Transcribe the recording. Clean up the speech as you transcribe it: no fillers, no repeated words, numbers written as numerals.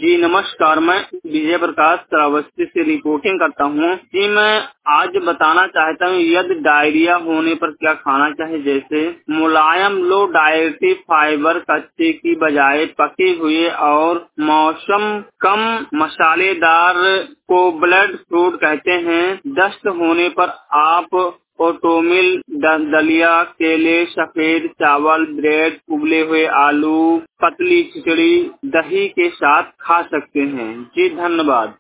जी नमस्कार, मैं विजय प्रकाश श्रावस्ती से रिपोर्टिंग करता हूँ। जी मैं आज बताना चाहता हूँ यदि डायरिया होने पर क्या खाना चाहिए। जैसे मुलायम लो डाइटरी फाइबर कच्चे की बजाय पके हुए और मौसम कम मसालेदार को ब्लड फ्रूट कहते हैं। दस्त होने पर आप ओटोमिल, दलिया, केले, सफेद चावल, ब्रेड, उबले हुए आलू, पतली खिचड़ी दही के साथ खा सकते हैं। जी धन्यवाद।